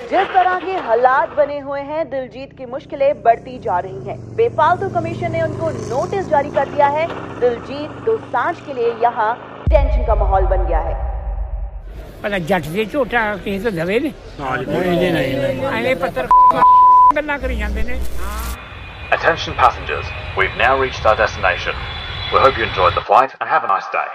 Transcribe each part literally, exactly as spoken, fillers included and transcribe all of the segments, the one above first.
जिस तरह के हालात बने हुए हैं, दिलजीत की मुश्किलें बढ़ती जा रही हैं। बेफालतू कमीशन ने उनको नोटिस जारी कर दिया है। दिलजीत दोसांझ के लिए यहाँ टेंशन का माहौल बन गया है। पता जट से झोटा किसी तो दवे ने एवें पत्थर गल्लां करी जांदे ने। Attention passengers, we've now reached our destination. We hope you enjoyed the flight and have a nice day.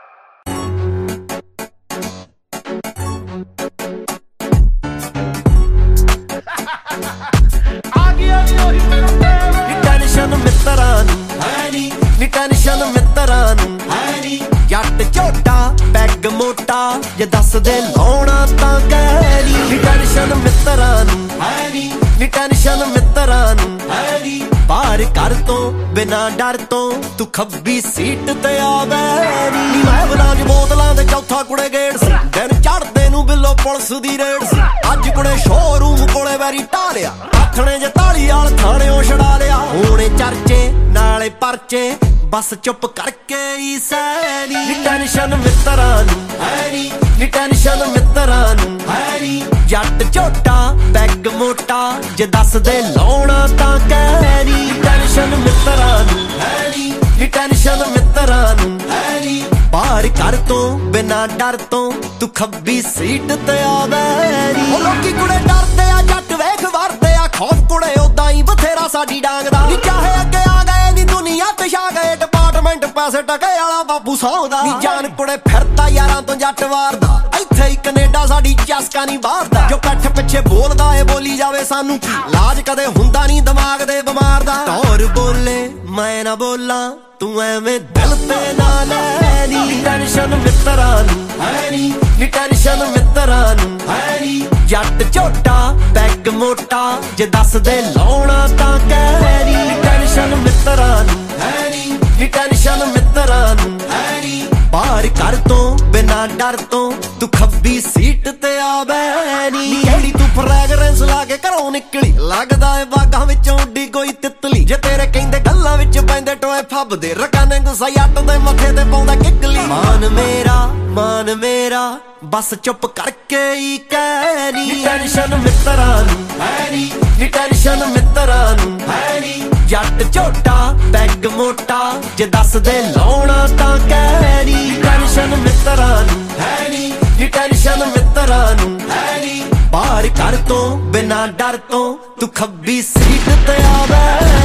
Tension मित्तरां नूं है नी, नी tension मित्तरां नूं है नी। जट झोटा पैग मोटा जे दस दे लाउणा तां गहरी। नी tension मित्तरां नूं है नी, नी tension मित्तरां नूं है नी। पार कर तो बिना डर तो तू खब्बी सीट ते आ बैरी। नी मैं बना ज बोतलां दे चौथा कुड़े गेट सी, दिन चढ़दे नूं बिल्लो पुलिस दी रेड सी। अज कुड़े शोरूम कोले वैरी टालिया, आखणे जे ताली वाल थाणेओ छड़ा लिया। हुणे चर्चे नाले परचे बस चुप करके ही सैनी। नी टेंशन मित्तरां नूं है नी, नी टेंशन मित्तरां नूं है नी। जट झोटा पैग मोटा जे दस दे लाउणा तां कहरी। नी टेंशन मित्तरां नूं है नी, नी टेंशन मित्तरां नूं है नी। पार कर तो बिना डर तो तू खब्बी सीट ते आ बैरी। ओ लोकी कुड़े डरदे आ जट वेख वरदे आ, खौफ कुड़े उदां ही बथेरा साडी डांगदा। नी चाहे अगे आ गए नी दुनिया ते छा गए, डिपार्टमेंट पैसे टके वाला बापू सौदा। नी जान कुड़े फिरदा यारां तो जट वारदा, इत्थे ही कनेडा साडी चस्का नी बाहरदा। जो कट्ठ पिछे बोलदा ए बोली जावे सानू की, लाज कदे हुंदा नी दिमाग दे बिमार दा। तौर बोले मैं ना बोला तू एवें दिल ते ना ले नी। टेंशन मित्तरां नूं है नी, नी टेंशन मित्तरां नूं है नी। जट झोटा पैग मोटा जे दस दे लाउणा तां कहरी। टेंशन मित्तरां नूं है नी, नी टेंशन मित्तरां नूं है नी। पार कर तो बिना डर तो तू खब्बी सीट ते आ बैनी। केड़ी तू फ्रैगरेंस ला के घरों निकली, लगदा ए बागां विचों उड्डी कोई तितली। जे तेरे कहंदे गल्लां विच पैंदे टोए फब्बदे, रकाने गुस्सा जट दे मथे ते पाउंदा किकली। मान मेरा मान मेरा बस चुप करके ही कहनी। नी टेंशन मित्तरां नूं है नी, नी टेंशन मित्तरां नूं है नी। जट झोटा पैग मोटा जे दस दे लाउणा तां कहरी। टेंशन मित्तरां नूं है नी, नी टेंशन मित्तरां नूं है नी। पार कर तो बिना डर तो तू खब्बी सीट ते आ बैरी।